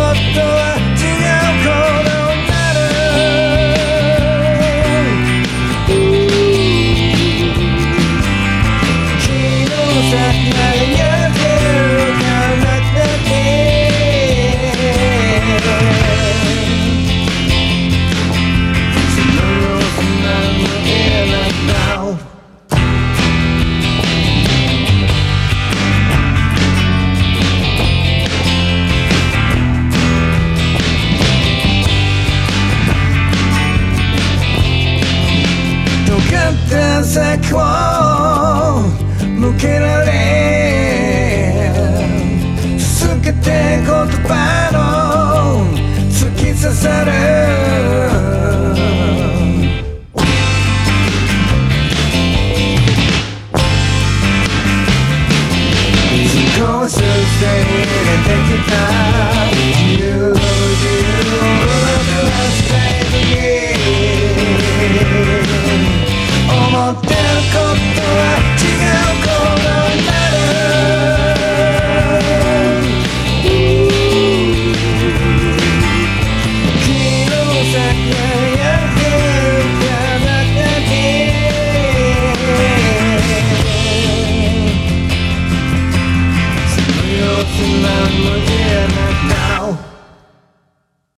とは違うことになる。昨日さ輝けるからだけその様子何も言えないな。先を向けられ続けて言葉の突き刺さる少しずつ入れてきた自由を奪っている思ってることは違うことになる。昨日さ輝けるからだけその様子何も言えなかった。